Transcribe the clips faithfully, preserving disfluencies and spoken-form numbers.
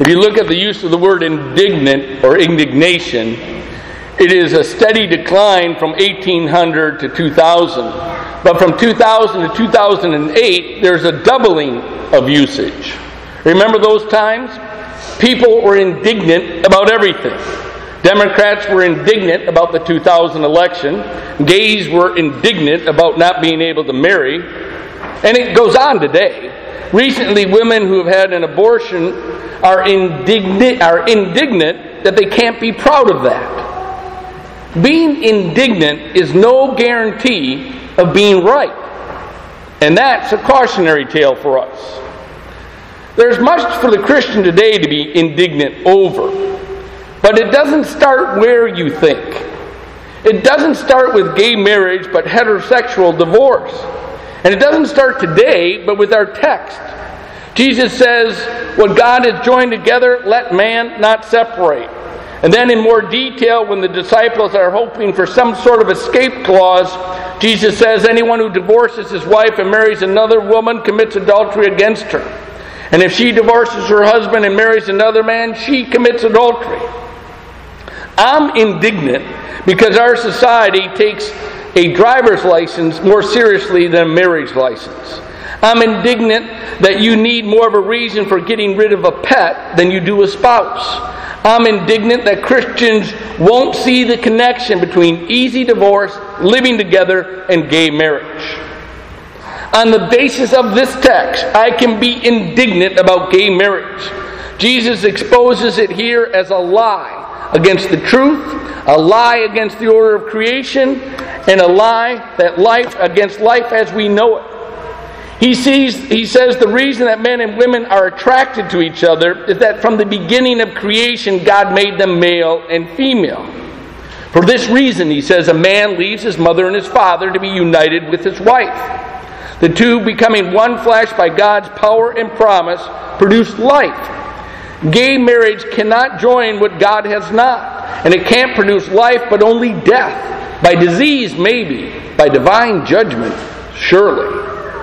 If you look at the use of the word indignant or indignation, it is a steady decline from eighteen hundred to two thousand. But from two thousand to two thousand eight, there's a doubling of usage. Remember those times? People were indignant about everything. Democrats were indignant about the two thousand election. Gays were indignant about not being able to marry. And it goes on today. Recently, women who have had an abortion are indignant, are indignant that they can't be proud of that. Being indignant is no guarantee of being right. And that's a cautionary tale for us. There's much for the Christian today to be indignant over. But it doesn't start where you think. It doesn't start with gay marriage, but heterosexual divorce. And it doesn't start today, but with our text. Jesus says, what God has joined together, let man not separate. And then in more detail, when the disciples are hoping for some sort of escape clause, Jesus says, anyone who divorces his wife and marries another woman commits adultery against her. And if she divorces her husband and marries another man, she commits adultery. I'm indignant because our society takes a driver's license more seriously than a marriage license. I'm indignant that you need more of a reason for getting rid of a pet than you do a spouse. I'm indignant that Christians won't see the connection between easy divorce, living together, and gay marriage. On the basis of this text, I can be indignant about gay marriage. Jesus exposes it here as a lie against the truth, a lie against the order of creation, and a lie that life against life as we know it. He sees, he says the reason that men and women are attracted to each other is that from the beginning of creation, God made them male and female. For this reason, he says, a man leaves his mother and his father to be united with his wife. The two, becoming one flesh by God's power and promise, produce life. Gay marriage cannot join what God has not. And it can't produce life, but only death. By disease, maybe. By divine judgment, surely.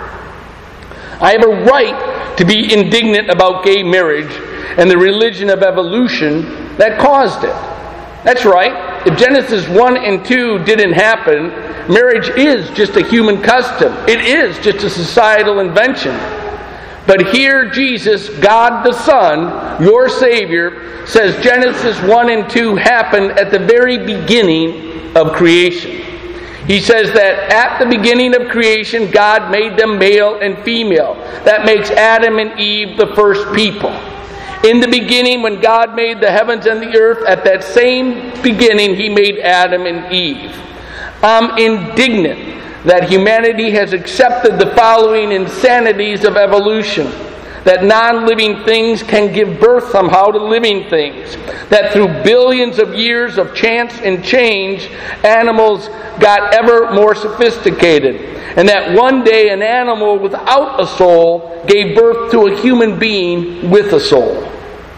I have a right to be indignant about gay marriage and the religion of evolution that caused it. That's right. If Genesis one and two didn't happen, marriage is just a human custom. It is just a societal invention. But here Jesus, God the Son, your Savior, says Genesis one and two happened at the very beginning of creation. He says that at the beginning of creation, God made them male and female. That makes Adam and Eve the first people. In the beginning, when God made the heavens and the earth, at that same beginning, He made Adam and Eve. I'm indignant that humanity has accepted the following insanities of evolution. That non-living things can give birth somehow to living things. That through billions of years of chance and change, animals got ever more sophisticated. And that one day an animal without a soul gave birth to a human being with a soul.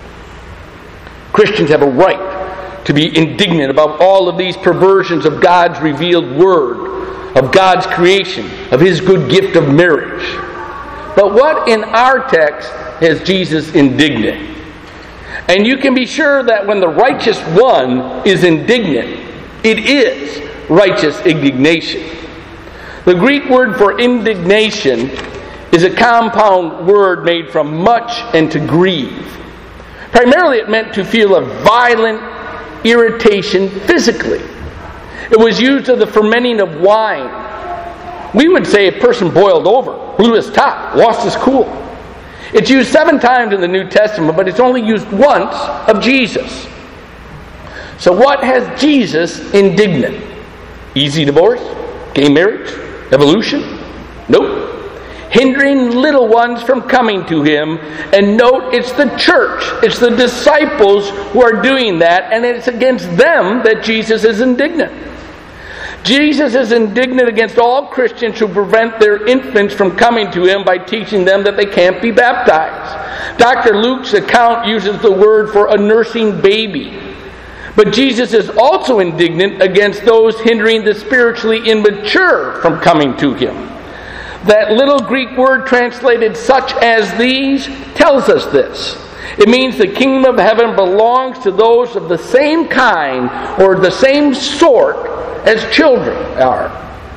Christians have a right to be indignant about all of these perversions of God's revealed Word, of God's creation, of His good gift of marriage. But what in our text has Jesus indignant? And you can be sure that when the righteous one is indignant, it is righteous indignation. The Greek word for indignation is a compound word made from much and to grieve. Primarily it meant to feel a violent irritation physically. It was used of the fermenting of wine. We would say a person boiled over, blew his top, lost his cool. It's used seven times in the New Testament, but it's only used once of Jesus. So what has Jesus indignant? Easy divorce? Gay marriage? Evolution? Nope. Hindering little ones from coming to Him. And note, it's the church, it's the disciples who are doing that, and it's against them that Jesus is indignant. Jesus is indignant against all Christians who prevent their infants from coming to Him by teaching them that they can't be baptized. Doctor Luke's account uses the word for a nursing baby. But Jesus is also indignant against those hindering the spiritually immature from coming to Him. That little Greek word translated such as these tells us this. It means the kingdom of heaven belongs to those of the same kind or the same sort as children are.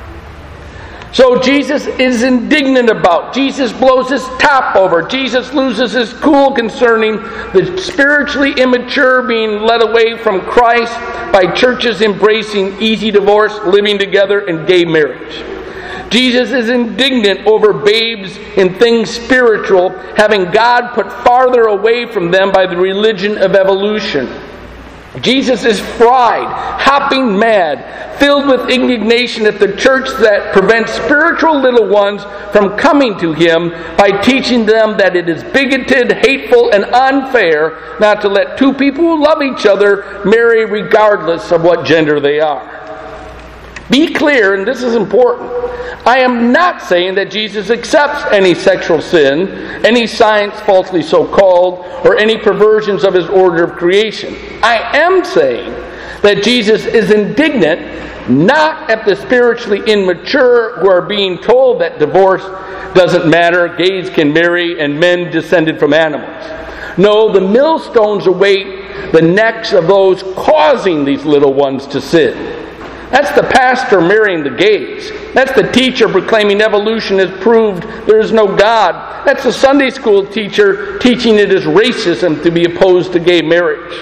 So Jesus is indignant about. Jesus blows his top over. Jesus loses his cool concerning the spiritually immature being led away from Christ by churches embracing easy divorce, living together, and gay marriage. Jesus is indignant over babes in things spiritual, having God put farther away from them by the religion of evolution. Jesus is fried, hopping mad, filled with indignation at the church that prevents spiritual little ones from coming to him by teaching them that it is bigoted, hateful, and unfair not to let two people who love each other marry regardless of what gender they are. Be clear, and this is important. I am not saying that Jesus accepts any sexual sin, any science falsely so called, or any perversions of his order of creation. I am saying that Jesus is indignant not at the spiritually immature who are being told that divorce doesn't matter, gays can marry, and men descended from animals. No, the millstones await the necks of those causing these little ones to sin. That's the pastor marrying the gays. That's the teacher proclaiming evolution has proved there is no God. That's the Sunday school teacher teaching it is racism to be opposed to gay marriage.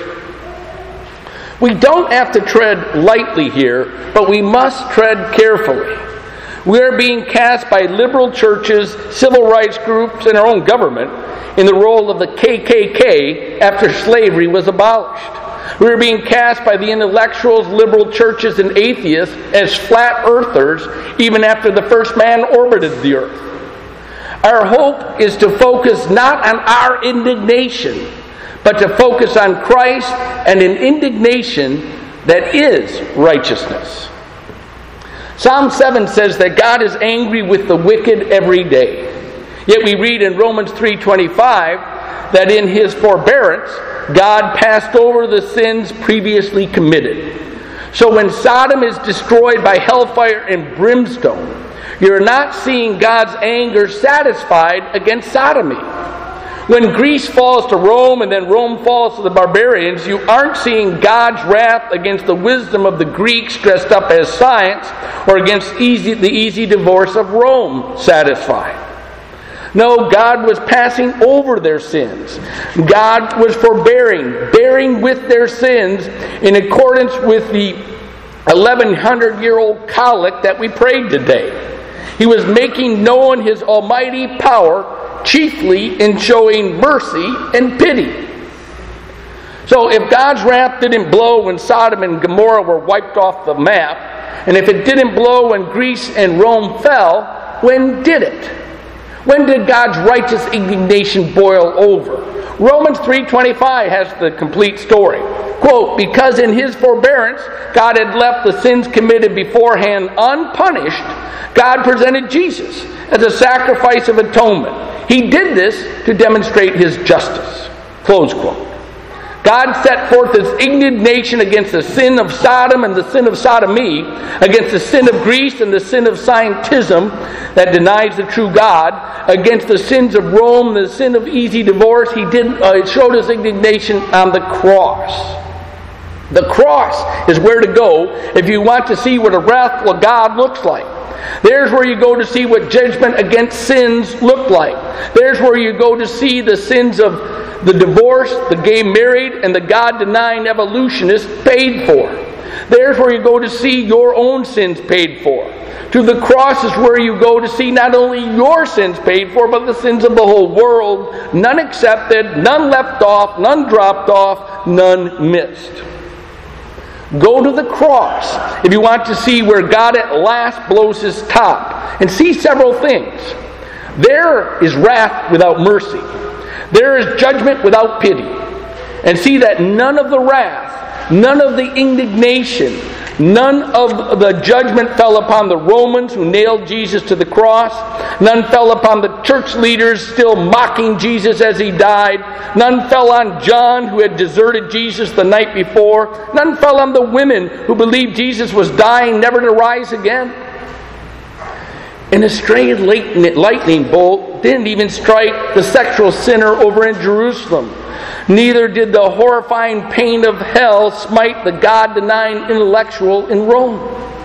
We don't have to tread lightly here, but we must tread carefully. We are being cast by liberal churches, civil rights groups, and our own government in the role of the K K K after slavery was abolished. We are being cast by the intellectuals, liberal churches, and atheists as flat earthers even after the first man orbited the earth. Our hope is to focus not on our indignation, but to focus on Christ and an indignation that is righteousness. Psalm seven says that God is angry with the wicked every day. Yet we read in Romans three twenty-five that in his forbearance, God passed over the sins previously committed. So when Sodom is destroyed by hellfire and brimstone, you're not seeing God's anger satisfied against sodomy. When Greece falls to Rome and then Rome falls to the barbarians, you aren't seeing God's wrath against the wisdom of the Greeks dressed up as science or against easy, the easy divorce of Rome satisfied. No, God was passing over their sins. God was forbearing, bearing with their sins in accordance with the eleven hundred year old collect that we prayed today. He was making known his almighty power, chiefly in showing mercy and pity. So if God's wrath didn't blow when Sodom and Gomorrah were wiped off the map, and if it didn't blow when Greece and Rome fell, when did it? When did God's righteous indignation boil over? Romans three twenty-five has the complete story. Quote, because in his forbearance, God had left the sins committed beforehand unpunished, God presented Jesus as a sacrifice of atonement. He did this to demonstrate his justice. Close quote. God set forth his indignation against the sin of Sodom and the sin of sodomy, against the sin of Greece and the sin of scientism that denies the true God, against the sins of Rome, the sin of easy divorce. He did uh, showed his indignation on the cross. The cross is where to go if you want to see what a wrathful God looks like. There's where you go to see what judgment against sins look like. There's where you go to see the sins of the divorced, the gay married, and the God-denying evolutionist paid for. There's where you go to see your own sins paid for. To the cross is where you go to see not only your sins paid for, but the sins of the whole world. None accepted, none left off, none dropped off, none missed. Go to the cross if you want to see where God at last blows his top and see several things. There is wrath without mercy. There is judgment without pity. And see that none of the wrath, none of the indignation, none of the judgment fell upon the Romans who nailed Jesus to the cross. None fell upon the church leaders still mocking Jesus as he died. None fell on John who had deserted Jesus the night before. None fell on the women who believed Jesus was dying never to rise again. And a stray lightning bolt didn't even strike the sexual sinner over in Jerusalem. Neither did the horrifying pain of hell smite the God-denying intellectual in Rome.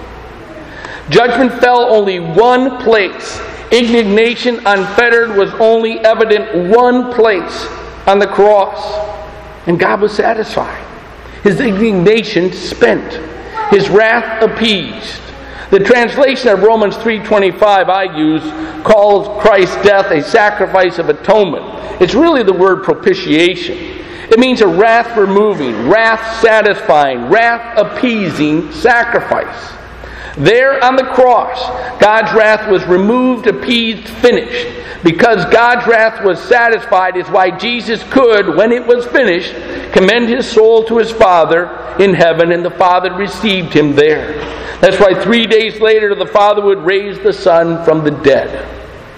Judgment fell only one place. Indignation unfettered was only evident one place, on the cross. And God was satisfied. His indignation spent. His wrath appeased. The translation of Romans three twenty-five I use calls Christ's death a sacrifice of atonement. It's really the word propitiation. It means a wrath-removing, wrath-satisfying, wrath-appeasing sacrifice. There on the cross, God's wrath was removed, appeased, finished. Because God's wrath was satisfied is why Jesus could, when it was finished, commend his soul to his Father in heaven, and the Father received him there. That's why three days later the Father would raise the Son from the dead.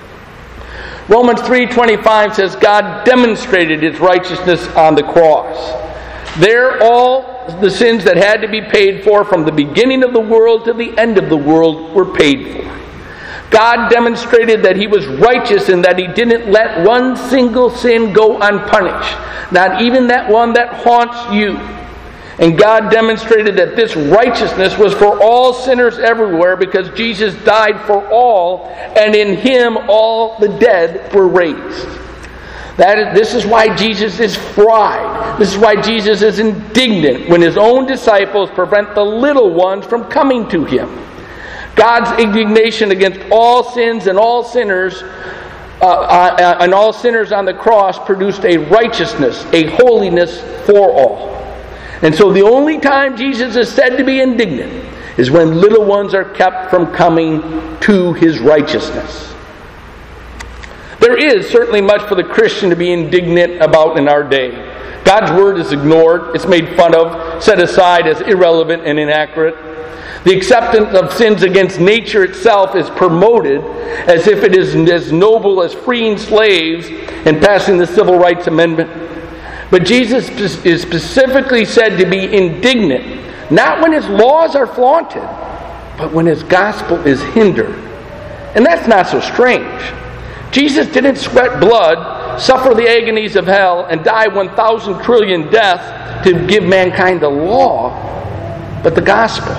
Romans three twenty-five says God demonstrated his righteousness on the cross. There all the sins that had to be paid for from the beginning of the world to the end of the world were paid for. God demonstrated that he was righteous and that he didn't let one single sin go unpunished, not even that one that haunts you. And God demonstrated that this righteousness was for all sinners everywhere because Jesus died for all, and in him all the dead were raised. That is, this is why Jesus is fried. This is why Jesus is indignant when his own disciples prevent the little ones from coming to him. God's indignation against all sins and all sinners uh, uh, and all sinners on the cross produced a righteousness, a holiness for all. And so the only time Jesus is said to be indignant is when little ones are kept from coming to his righteousness. There is certainly much for the Christian to be indignant about in our day. God's word is ignored, it's made fun of, set aside as irrelevant and inaccurate. The acceptance of sins against nature itself is promoted as if it is as noble as freeing slaves and passing the Civil Rights Amendment. But Jesus is specifically said to be indignant, not when his laws are flaunted, but when his gospel is hindered. And that's not so strange. Jesus didn't sweat blood, suffer the agonies of hell, and die one thousand trillion deaths to give mankind the law, but the gospel.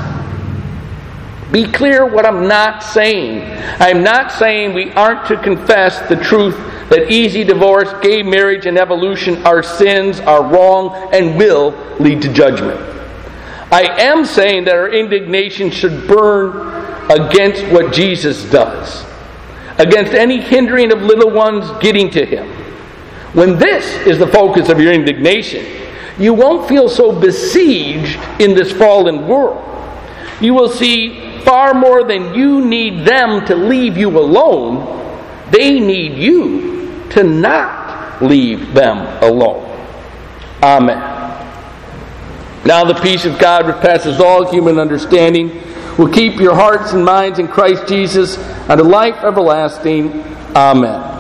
Be clear what I'm not saying. I'm not saying we aren't to confess the truth that easy divorce, gay marriage, and evolution are sins, are wrong, and will lead to judgment. I am saying that our indignation should burn against what Jesus does, against any hindering of little ones getting to him. When this is the focus of your indignation, you won't feel so besieged in this fallen world. You will see far more than you need them to leave you alone. They need you to not leave them alone. Amen. Now the peace of God, which passes all human understanding, will keep your hearts and minds in Christ Jesus unto life everlasting. Amen.